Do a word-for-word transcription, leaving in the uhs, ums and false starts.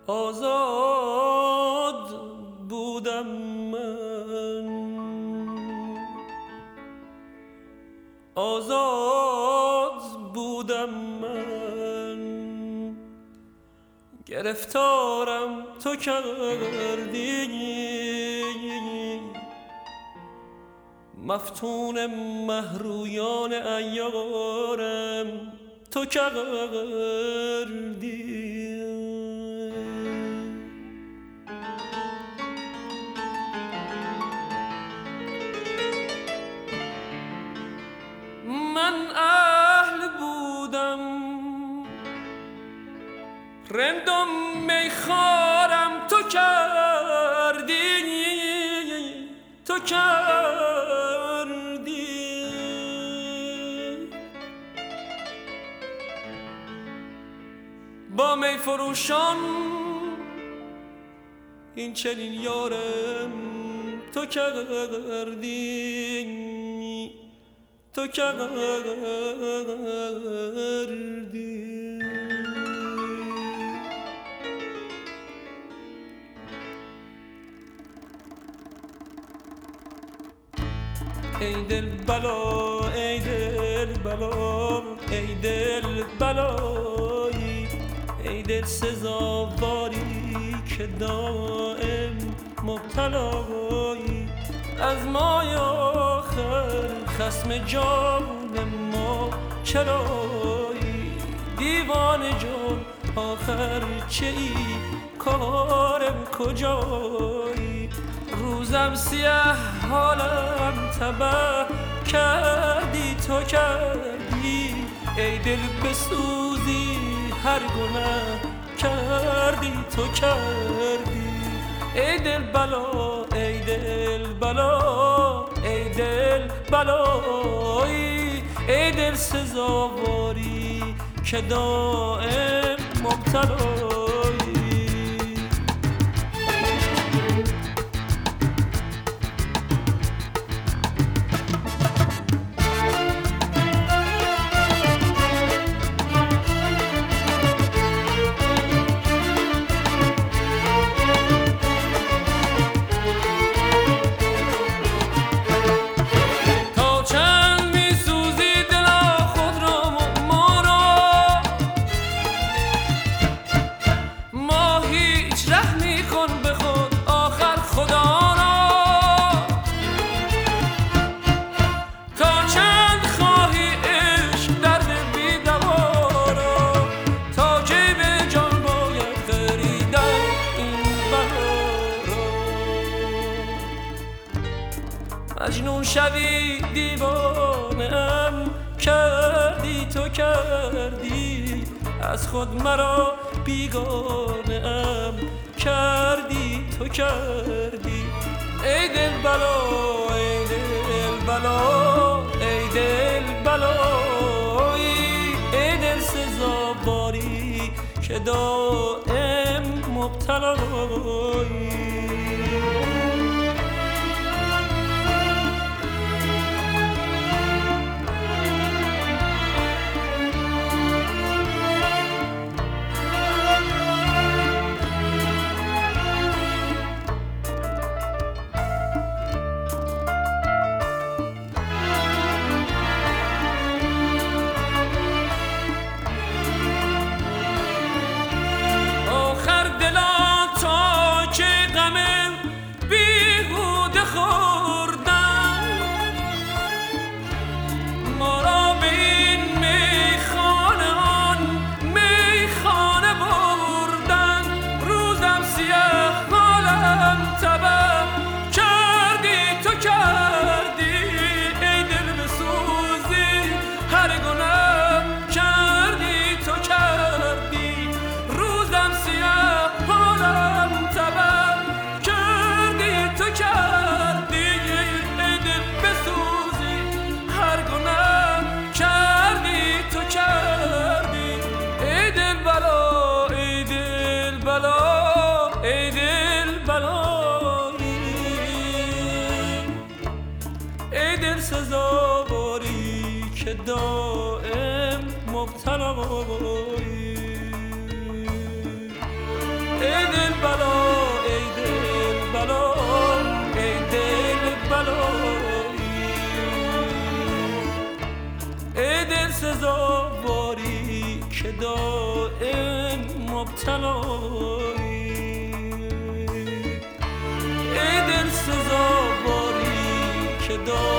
آزاد بودم من، آزاد بودم من، گرفتارم تو کردی، مفتون مهرویان عیارم تو کردی. من اهل بودم رندم میخارم تو کردی، تو کردی. با می فروشان این چنین یارم تو کردی، تو کردی. ای دل بلا ای دل بلا ای دل بلایی، ای دل سزاواری که دائم مبتلایی. از مای آخر خصم جان ما چرایی، دیوان جان آخر چه ای کارم کجایی. روزم سیاه حالم تباه کردی تو کردی، ای دل بسوزی هر گناه کردی تو کردی. ای دل بلا ای دل بلا ای دل بلایی، ای دل سزاواری که دائم مبتلایی. مجنون شوی دیوانم کردی تو کردی، از خود مرا بیگانم کردی تو کردی. ای دل بلا ای دل بلا ای دل بلایی، ای دل سزاواری که دائم مبتلایی. سزاواری که دائم مبتلایی. بلا ای دل بلا ای دل بلایی ای دل سزاواری که دائم مبتلایی ای دل سزاواری که دائم